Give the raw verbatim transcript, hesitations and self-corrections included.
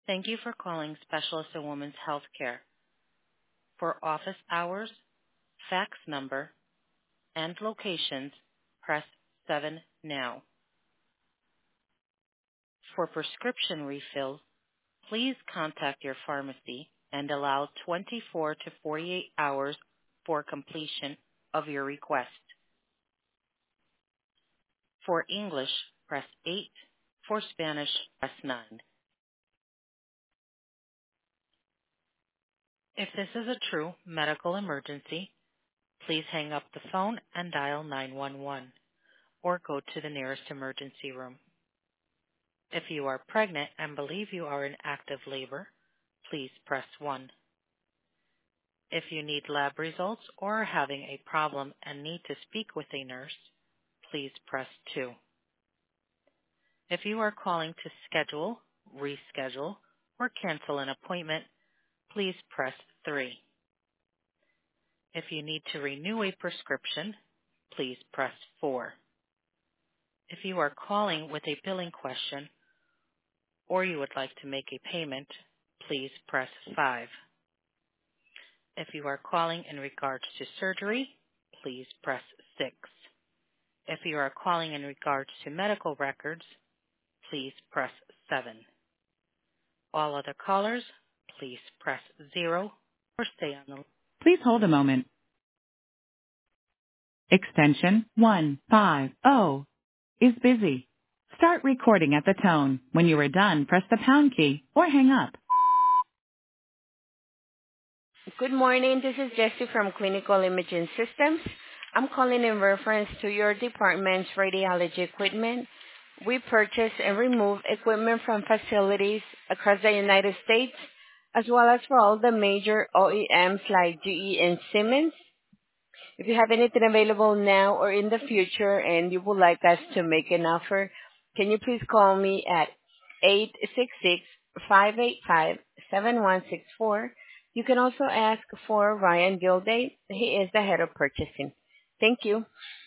Thank you for calling Specialist in Women's Healthcare. For office hours, fax number, and locations, press seven now. For prescription refills, please contact your pharmacy and allow twenty-four to forty-eight hours for completion of your request. For English, press eight. For Spanish, press nine. If this is a true medical emergency, please hang up the phone and dial nine one one or go to the nearest emergency room. If you are pregnant and believe you are in active labor, please press one. If you need lab results or are having a problem and need to speak with a nurse, please press two. If you are calling to schedule, reschedule, or cancel an appointment, please press three. If you need to renew a prescription, please press four. If you are calling with a billing question or you would like to make a payment, please press five. If you are calling in regards to surgery, please press six. If you are calling in regards to medical records, please press seven. All other callers, please press zero or stay on the. Please hold a moment. Extension one five zero is busy. Start recording at the tone. When you are done, press the pound key or hang up. Good morning. This is Jessie from Clinical Imaging Systems. I'm calling in reference to your department's radiology equipment. We purchase and remove equipment from facilities across the United States, as well as for all the major O E Ms like G E and Siemens. If you have anything available now or in the future and you would like us to make an offer, can you please call me at eight six six, five eight five, seven one six four. You can also ask for Ryan Gilday. He is the head of purchasing. Thank you.